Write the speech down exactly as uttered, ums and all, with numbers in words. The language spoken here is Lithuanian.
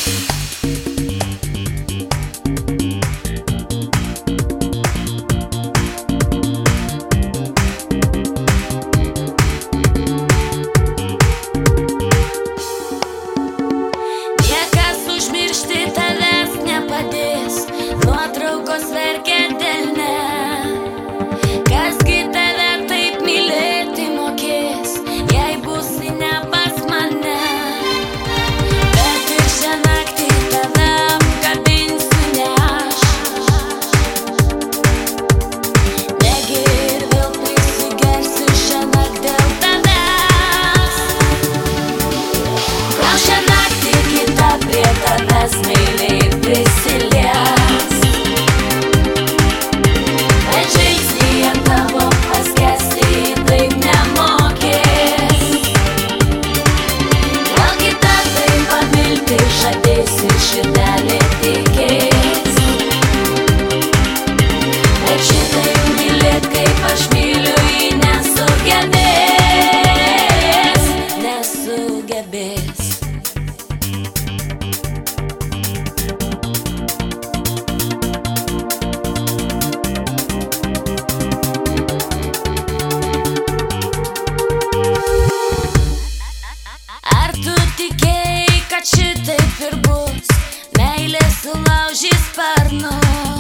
Nuotraukos verkia delne. Kasgi tave taip mylėti mokės, jei būsi ne pas mane. Bet ir šią naktį tave apkabinsiu ne aš. Negi ir vėl prisigersiu šią naktį dėl tavęs. Gal šią naktį kita prie tavęs meiliai prisilies. Žadėsi širdelė tikės, bet šitaip mylėt kaip aš myliu jį nesugebės, nesugebės. Ar tu tikėjai, kad šitaip ir bus, meilė sulaužys sparnus?